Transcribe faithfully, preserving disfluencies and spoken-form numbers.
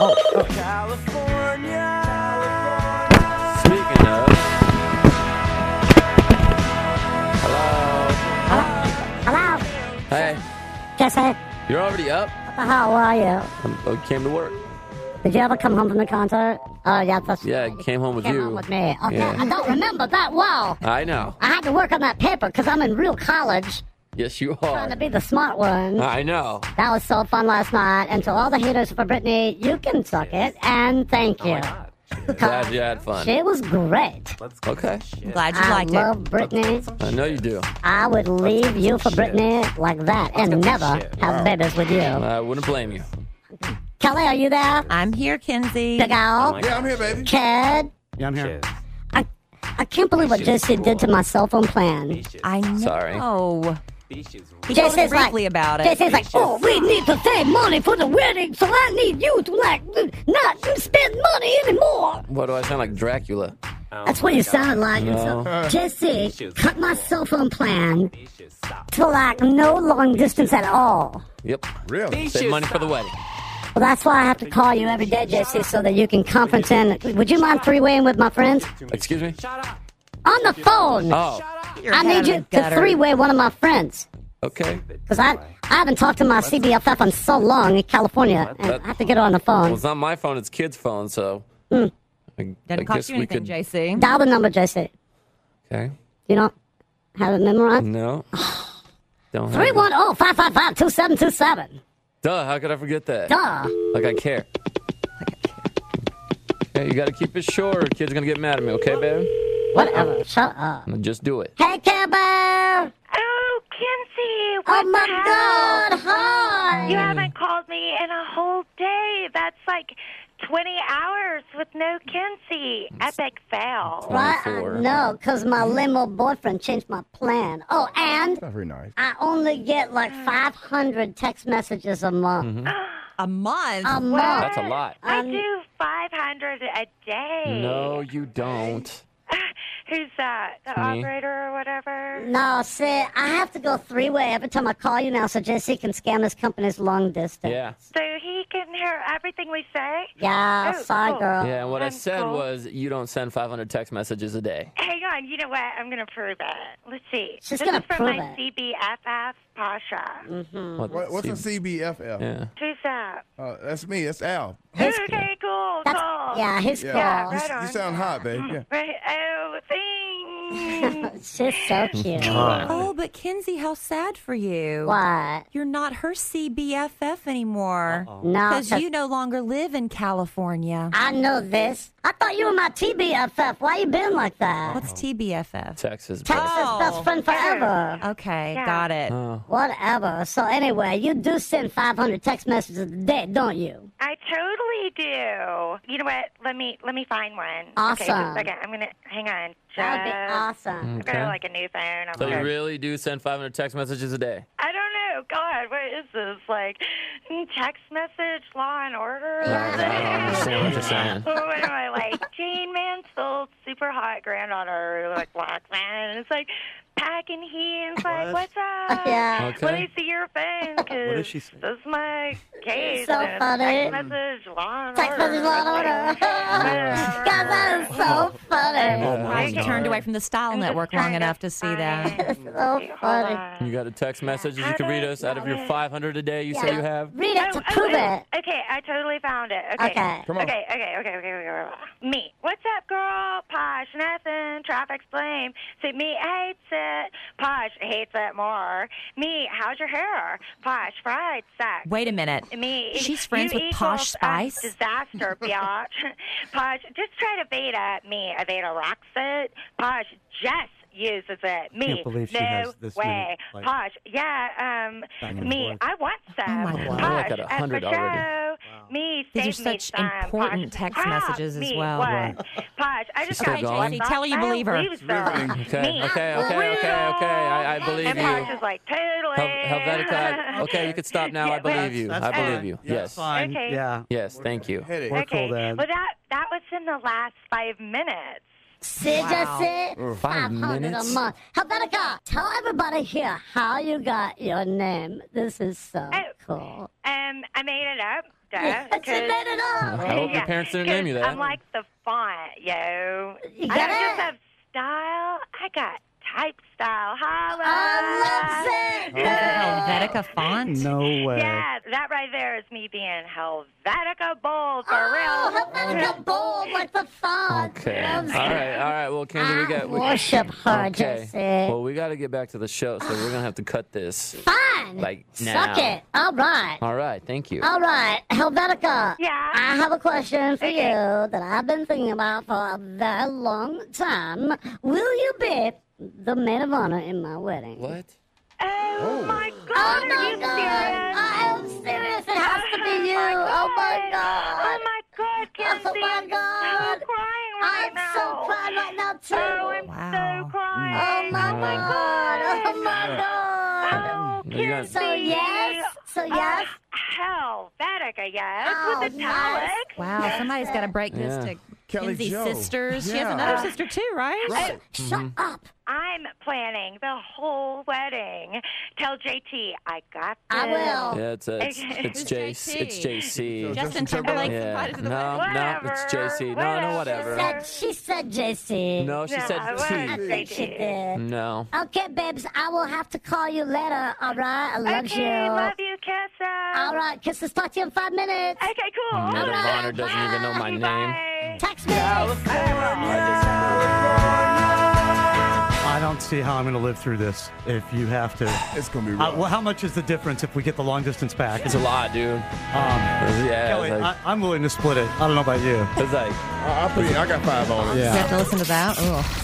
Oh. oh. California. Speaking of. Hello. Hello? Hey, Jesse, you're already up? what the hell are you? I came to work. Did you ever come home from the concert? Oh, yeah, that's Yeah, I came home with came you. home with me. Okay, Yeah. I don't remember that well. I know. I had to work on that paper because I'm in real college Yes, you trying to are. be the smart one. I know. That was so fun last night. And to all the haters for Britney, you can suck it. And thank you. Glad you had fun. She was great. Okay. I'm glad you I liked love it. Britney. I know you do. I would leave you for Britney like that and never have babies with you. I wouldn't blame you. Kelly, are you there? I'm here, Kinsey. Big Al? Yeah, I'm here, baby. Kid? Yeah, I'm here. I, I can't believe what J C did to my cell phone plan. I know. Sorry. He J told me C's like, briefly about it. J C's like, oh, we need to save money for the wedding, so I need you to, like, not spend money anymore. What do I sound like, Dracula? That's what you sound like. And No. so, J C cut my cell phone plan to, like, no long distance at all. Yep. Really? Save money for the wedding. Well, that's why I have to call you every day, J C, so that you can conference in. Would you mind three-waying with my friends? Excuse me? On the phone! Oh, Your I head need in you the to gutter. three-way one of my friends. okay. Because I, I haven't talked to my C B F F in so long in California, and I have to get her on the Well, phone. it's not my phone, it's kid's phone, so. Hmm. I, Doesn't I cost guess you we anything, could. J C. Dial the number, J C. Okay. You don't have it memorized? No. Don't have three it. one zero, five five five, two seven two seven. Duh, how could I forget that? Duh. Like I care. Okay, you gotta keep it short or kid's gonna get mad at me, okay, babe? Whatever. Shut up. Just do it. Hey, Care Bear! Oh, Kinsey, what Oh, my the hell? God. Hi. You haven't called me in a whole day. That's like twenty hours with no Kinsey. Epic fail. Right? I twenty-four. know, because my limo boyfriend changed my plan. Oh, and Not very nice. I only get like five hundred text messages a month. A month? A month. That's a lot. I Um, do five hundred a day. No, you don't. Who's that? The Me. operator or whatever? No, see, I have to go three-way every time I call you now so J C can scam his company's long distance. Yeah. So he can hear everything we say? Yeah, Oh, sorry, cool. girl. Yeah, and what I That's said cool. was you don't send five hundred text messages a day. Hang on, you know what? I'm going to prove it. Let's see. She's this gonna is from prove my it. C B F F, Pasha. Mm-hmm. What, What, what's a see- C B F F? Yeah. Who's that? Uh, that's me. That's Al. He's- Okay, cool, That's, cool. yeah, he's Yeah. cool. Yeah, You, right on. you sound hot, babe. Yeah. Right. Oh, thanks. She's so cute. Oh, but Kinsey, how sad for you. What? You're not her C B F F anymore. No, Because 'cause you no longer live in California. I know this. I thought you were my T B F F. Why you been like that? What's T B F F? Texas. Texas Oh. best friend forever. Okay, Yeah. got it. Oh. Whatever. So anyway, you do send five hundred text messages a day, don't you? I totally do. You know what? Let me let me find one. Okay, Awesome. just a second. I'm gonna hang on. That would be Just- awesome. I've got Okay. like a new phone. I'm So you gonna- really do send five hundred text messages a day? I don't know. God, what is this? Like text message, Law and Order? I don't understand what you're saying. What am I like? Jane Mansfield, super hot granddaughter, like black man. And it's like packing heat. And it's like, what's up? Yeah. Okay. Let me see your phone, because What did she say? this is my case. So and funny. Text message, Law and Text Order. message, Law and Order. Whatever. God, that is so funny. Oh, my You God. turned away from the Style I'm just Network long trying enough to see that. It's so Hold funny. on. You got a text message that you can read us out of your five hundred a day you say Yeah. you have? Read it Oh, to oh, prove oh, it. Okay, I totally found it. Okay. Okay. Come on. Okay, okay, okay, okay, okay, okay. Me. What's up, girl? Posh, nothing. Traffic's blame. See, me hates it. Posh hates it more. Me, how's your hair? Posh, fried sex. Wait a minute. Me. She's friends you with Posh equals a Spice? disaster, biatch. Posh, just try to Veda. Me, Aveda rocks it. Posh, just uses it. Me, Can't believe she no has this many, way. like, Posh, yeah, um, back and me, forth. I want some. Oh, my God. Posh, We're like at a at hundred the already. show. Me, These are save me such some. important Posh, text ah, messages as me, well. What? Right. Posh, I just still got going? J C, tell her you believe her. Loser. Okay, Me, okay, okay, okay, okay. I, I believe and you. Posh is like, totally. Hel- Helvetica, okay, you can stop now. I Yeah, believe but- you. That's I fine. believe you. Yeah, Yes. that's fine. Okay. Yeah. Yes, thank you. Headache. We're Okay, cool, Dad. well, that, that was in the last five minutes. See, Wow. just it. Five five hundred minutes? a month. Helvetica, tell everybody here how you got your name. This is so Oh. cool. Um, I made it up. Yes, That's it, let it up. I hope your parents didn't name you that. I'm like the font, yo. You I got don't it? just have style. I got type style. Holla. I love it. Helvetica font? No way. Yeah, that right there is me being Helvetica bold for Oh, real. Helvetica bold like the font. Okay. All Loves right. it. All right. Well, Kenzie, we I got. We, worship her, okay. Jesse. Well, we got to get back to the show, so we're gonna have to cut this. Fine. Like Suck now. it. All right. All right. Thank you. All right, Helvetica. Yeah? I have a question for Okay. you that I've been thinking about for a very long time. Will you be the maid of honor in my wedding? What? Oh, my Oh God, are my you God! serious? I am serious. It has to be Oh, you. my Oh my God. God! Oh, my God, Kenzie. Oh, my I'm God. so crying right I'm now. so crying right now too. Oh, I'm Wow. so crying. Oh my Oh, my God! Oh my God! Oh, You got- Kenzie. So yes, so yes. Uh, Helvetica, yes, Oh, with the nice. talic. Wow, somebody's got to break this Yeah. to Kelly Kenzie's Jo. sisters. She has Yeah. another sister too, right? Right. Shut up! I'm planning the whole wedding. Tell J T I got this. I will. Yeah, it's uh, it's, it's Who's J J C. T? It's J C. Justin Justin Timberlake's Yeah. invited to the No, wedding. no, it's J C. No, no, whatever. Said, she said J C. No, she No, said I I T. think she did. No. Okay, babes, I will have to call you later, all right? I love Okay, you. love you, Kessa. All right, kisses, talk to you in five minutes. Okay, cool. Maid of right. honor doesn't even know my name. Bye. Text me. I don't see how I'm going to live through this if you have to. It's gonna be Uh, rough. well, how much is the difference if we get the long distance pack? It's a lot, dude. Um, Yeah, Kelly, it's like, I, I'm willing to split it. I don't know about you. it's like I, I, put, I got five on it. You Yeah. have to listen to that. Ooh.